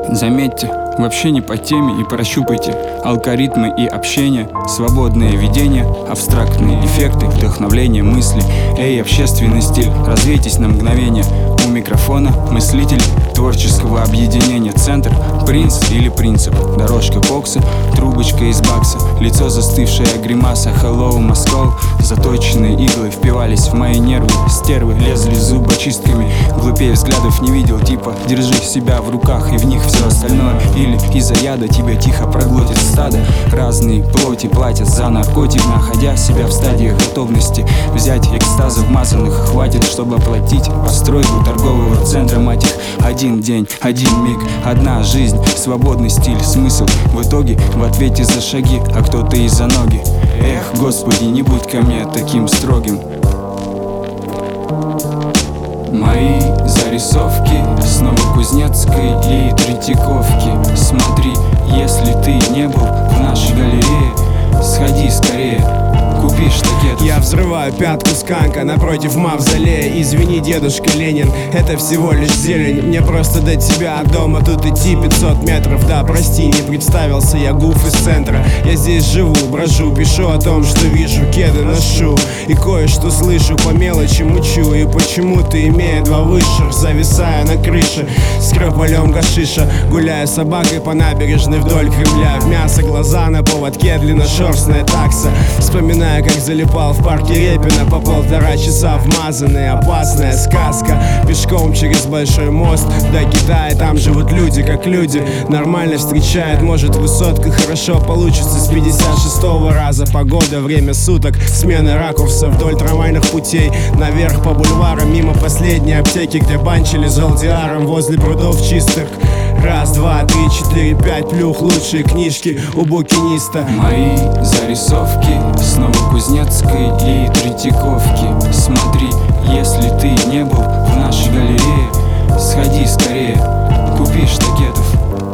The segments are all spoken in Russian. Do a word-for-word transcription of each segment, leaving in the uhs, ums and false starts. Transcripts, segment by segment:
Заметьте, вообще не по теме и прощупайте алгоритмы и общение, свободное видение, абстрактные эффекты, вдохновление мысли. Эй, общественный стиль, развейтесь на мгновение. У микрофона мыслитель творческого объединения. Центр, принц или принцип, дорожка бокса, трубочка из бакса, лицо застывшая гримаса. Hello, Москва. Заточенные иглы впивались в мои нервы. Стервы лезли зубочистками. Глупее взглядов не видел, типа держи себя в руках и в них все остальное. Или из-за яда тебя тихо проглотит стадо. Разные плоти платят за наркотик, находя себя в стадиях готовности взять экстаза вмазанных. Хватит, чтобы оплатить постройку торгового центра, мать их. Один день, один миг, одна жизнь, свободный стиль, смысл в итоге в ответе за шаги, а кто-то и за ноги. Эх, Господи, не будь ко мне таким строгим. Мои зарисовки снова Кузнецкой и Третьяковки. Смотри, если ты не был в нашей галерее, сходи скорее, купи штакетов. Я взрываю пятку сканка напротив мавзолея. Извини, дедушка Ленин, это всего лишь зелень. Мне просто до тебя от дома тут идти пятьсот метров. Да, прости, не представился, я гуф из центра. Я здесь живу, брожу, пишу о том, что вижу, кеды ношу и кое-что слышу, по мелочи мучу. И почему-то, имея два высших, зависая на крыше с крополем гашиша, гуляя с собакой по набережной вдоль Кремля. В мясо глаза на поводке, длинношерстная такса. Вспоминаю, как залипал в парке Репина по полтора часа, вмазанная опасная сказка. Пешком через большой мост до Китая, там живут люди как люди. Нормально встречают, может высотка хорошо получится с пятьдесят шестого раза. Погода, время суток, смена ракурса вдоль трамвайных путей. Наверх по бульварам, мимо последней аптеки, где банчили золдиаром возле прудов чистых. Раз, два, три, четыре, пять, плюх, лучшие книжки у букиниста. Мои зарисовки снова Кузнецкой и Третьяковки. Смотри, если ты не был в нашей галерее, сходи скорее, купи штакетов.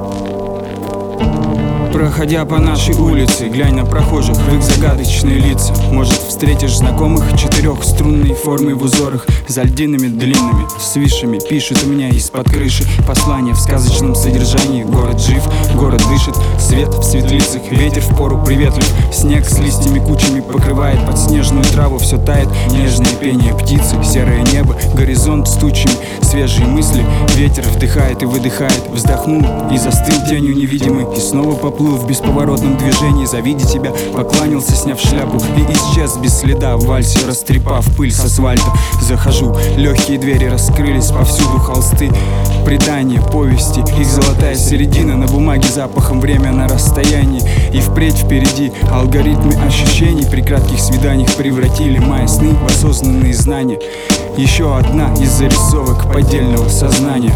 Проходя по нашей улице, глянь на прохожих, в их загадочные лица. Может, встретишь знакомых четырехструнной формы в узорах, за льдинами длинными, с вишами. Пишут у меня из-под крыши послания в сказочном содержании. Город жив, город дышит, свет в светлицах, ветер в пору приветлив. Снег с листьями кучами покрывает подснежную траву, все тает, нежное пение птицы, серое небо, горизонт с тучами, свежие мысли. Ветер вдыхает и выдыхает, вздохнул и застыл тенью невидимый, и снова поплыл в бесповоротном движении. Завидя тебя, поклонился, сняв шляпу, и исчез без следа в вальсе, растрепав пыль с асфальта. Захожу, легкие двери раскрылись, повсюду холсты, предания, повести, их золотая середина на бумаге запахом, время на расстоянии. И впредь впереди алгоритмы ощущений при кратких свиданиях превратили мои сны в осознанные знания. Еще одна из зарисовок поддельного сознания.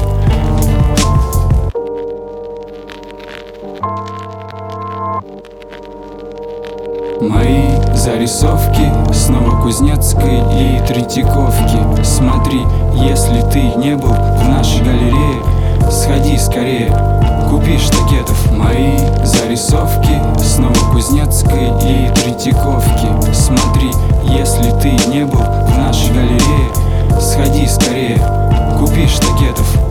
Мои зарисовки снова Кузнецкой и Третьяковки. Смотри, если ты не был в нашей галерее, сходи скорее, купи штакетов. Мои зарисовки снова Кузнецкой и Третьяковки. Смотри, если ты не был в нашей галерее, сходи скорее, купи штакетов.